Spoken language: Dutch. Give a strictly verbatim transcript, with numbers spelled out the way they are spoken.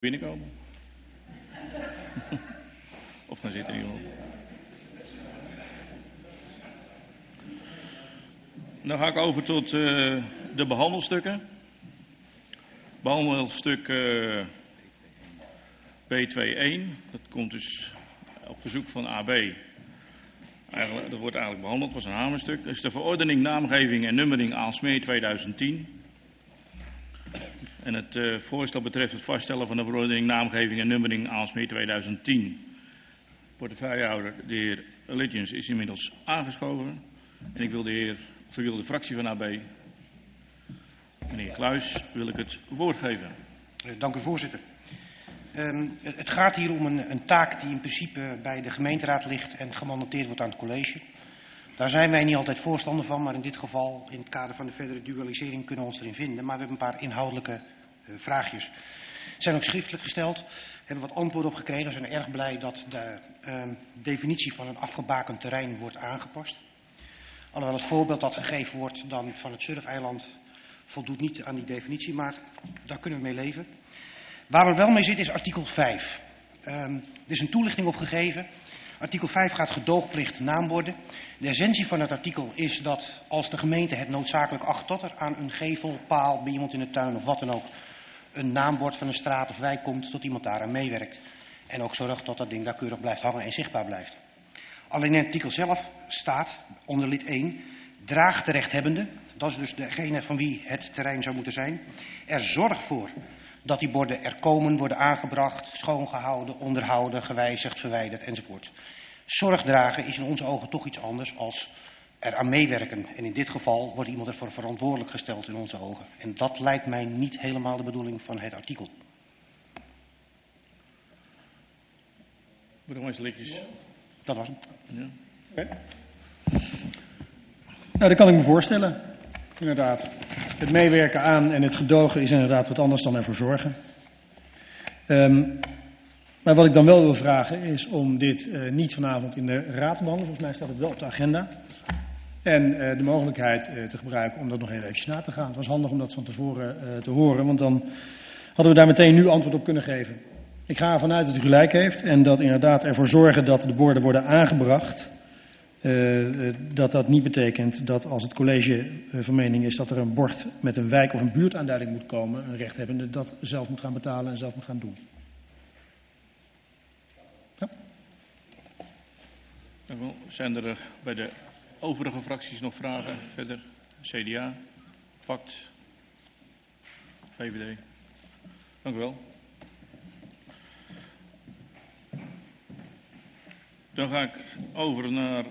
binnenkomen. Of gaan zitten in ieder geval. Dan ga ik over tot uh, de behandelstukken. Behandelstuk uh, B twee punt één. Dat komt dus op verzoek van A B. Eigenlijk, dat wordt eigenlijk behandeld, dat was een hamerstuk. Dat is de verordening, naamgeving en nummering Aalsmeer tweeduizend tien. En het uh, voorstel betreft het vaststellen van de verordening, naamgeving en nummering Aalsmeer tweeduizend tien. Portefeuillehouder, de heer Litjens, is inmiddels aangeschoven. En ik wil de heer, of ik wil de fractie van A B, meneer Kluis, wil ik het woord geven. Uh, dank u, voorzitter. Um, het gaat hier om een, een taak die in principe bij de gemeenteraad ligt en gemandateerd wordt aan het college. Daar zijn wij niet altijd voorstander van, maar in dit geval, in het kader van de verdere dualisering, kunnen we ons erin vinden. Maar we hebben een paar inhoudelijke uh, vraagjes. Ze zijn ook schriftelijk gesteld, we hebben wat antwoorden op gekregen. We zijn erg blij dat de uh, definitie van een afgebakend terrein wordt aangepast. Alhoewel het voorbeeld dat gegeven wordt dan van het surfeiland voldoet niet aan die definitie, maar daar kunnen we mee leven. Waar we wel mee zitten is artikel vijf. Um, er is een toelichting op gegeven. Artikel vijf gaat gedoogplicht naamborden. De essentie van het artikel is dat als de gemeente het noodzakelijk acht dat er aan een gevel, paal, bij iemand in de tuin of wat dan ook een naambord van een straat of wijk komt, dat iemand daaraan meewerkt. En ook zorgt dat dat ding daar keurig blijft hangen en zichtbaar blijft. Alleen in het artikel zelf staat, onder lid één, draagt de rechthebbende, dat is dus degene van wie het terrein zou moeten zijn, er zorg voor dat die borden er komen, worden aangebracht, schoongehouden, onderhouden, gewijzigd, verwijderd enzovoort. Zorg dragen is in onze ogen toch iets anders als er aan meewerken. En in dit geval wordt iemand ervoor verantwoordelijk gesteld in onze ogen. En dat lijkt mij niet helemaal de bedoeling van het artikel. Burgemeester. Dat was het. Ja. Okay. Nou, dat kan ik me voorstellen. Inderdaad. Het meewerken aan en het gedogen is inderdaad wat anders dan ervoor zorgen. Um, maar wat ik dan wel wil vragen is om dit uh, niet vanavond in de raad te behandelen. Volgens mij staat het wel op de agenda. En uh, de mogelijkheid uh, te gebruiken om dat nog heel eventjes na te gaan. Het was handig om dat van tevoren uh, te horen, want dan hadden we daar meteen nu antwoord op kunnen geven. Ik ga ervan uit dat u gelijk heeft en dat inderdaad ervoor zorgen dat de borden worden aangebracht. Uh, dat dat niet betekent dat als het college uh, van mening is dat er een bord met een wijk of een buurtaanduiding moet komen, een rechthebbende dat zelf moet gaan betalen en zelf moet gaan doen. Ja. Dank u wel. Zijn er bij de overige fracties nog vragen verder? C D A, Pact, V V D. Dank u wel. Dan ga ik over naar